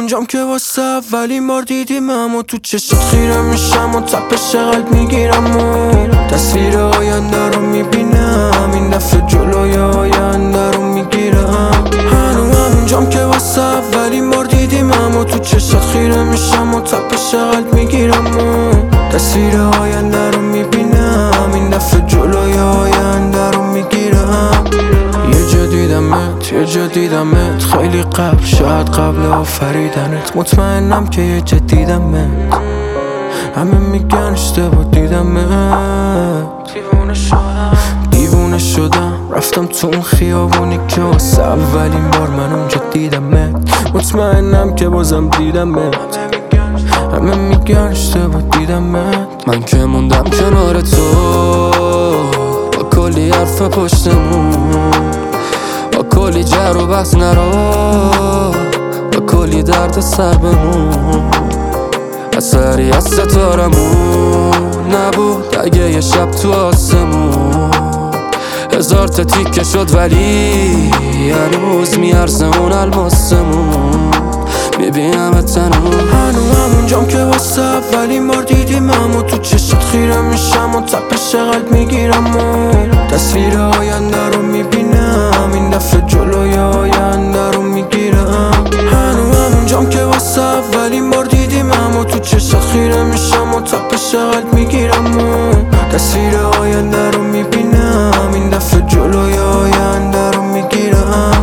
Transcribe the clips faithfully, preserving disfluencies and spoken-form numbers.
همونجام که واسه اولین بار دیدیم، اما تو چشت خیره میشم و تپش قلب میگیرم و تصویر آینده رو میبینم، این دفعه جلوی آینده رو میگیرم. هنو همونجام که واسه اولین بار دیدیم، اما تو چشت خیره میشم و تپش قلب میگیرم و تصویر آینده رو میبینم، این دفعه جلوی آینده رو میگیرم. یه جا دیدمت، یه جا دیدمت خیلی قبل، شاید قبل آفریدنت. مطمئنم که یه جا دیدمت، همه میگن اشتباه دیدمت. دیوونه شدم دیوونه شدم رفتم تو اون خیابونی که واسه اولین بار من اونجا دیدمت. مطمئنم که بازم دیدمت، همه میگن اشتباه دیدمت. من که موندم کنار تو با کلی حرف پشتمون، با کلی جر و بحث نرو، با کلی درد سر بمون. اثری از ستارمون نبود اگه یه شب تو آسمون هزار تا تیکه شد، ولی هنوز میارزه اون الماسمون. میبینم تنون هنو همونجام که واسه اولین بار دیدیم، اما تو چشت خیره میشم و تپش قلب میگیرم و تصویر آینده رو میبینم، این دفعه جلوی آینده رو میگیرم. هنو همونجام که واسه اولین بار دیدیم، اما تو چشت خیره میشم و تپش قلب میگیرم و تصویر آینده رو میبینم، این دفعه جلوی آینده رو میگیرم.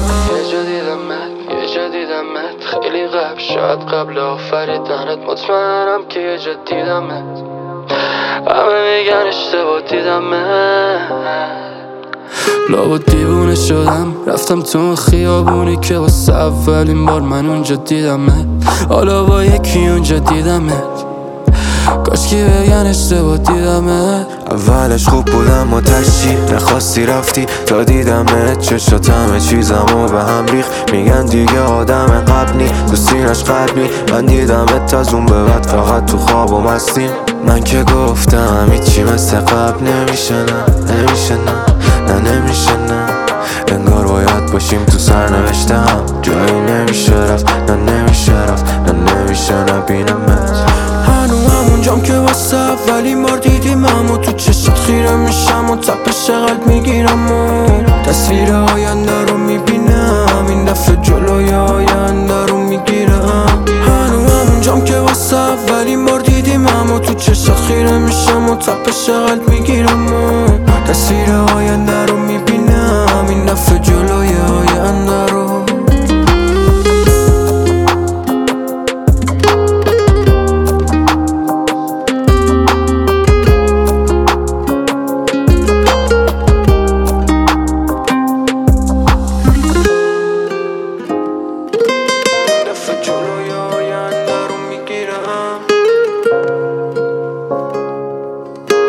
خیلی قبل، شاید قبل آفریدنت. مطمئنم که یه جا دیدمت، همه میگن اشتباه دیدمت. لابد دیوونه شدم رفتم تو اون خیابونی که واسه اولین بار من اونجا دیدمت. حالا با یکی اونجا دیدمت، کاشکی بگن اشتباه دیدمت. اولش خوب بودم و تشتی نخواستی رفتی تا دیدمت. چشات همه چیزمو به هم ریخ، میگن دیگه آدم قبلی تو سینش قلبی. من دیدمت از اون به بعد فقط تو خواب و مستیم. من که گفتم هیچی مثل قبل نمیشه، نه نمیشه، نه نه نمیشه، نه انگار باید باشیم تو سرنوشتم، جایی نمیشه رفت، نه نمیشه رفت، نه نمیشه نبینمت. هنو همونجام که واسه اولین بار دیدیم، اما تو چشت خیره میشم و تپش قلب میگیرم و تصویر آینده رو میبینم، این دفعه جلوی آینده رو میگیرم. هنو همونجام که واسه اولین بار دیدیم، اما تو چشت خیره میشم و تپش قلب میگیرم و تصویر آینده رو میبینم، این دفعه جلوی آینده رو.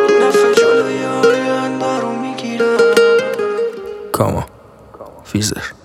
Come on, Fizer.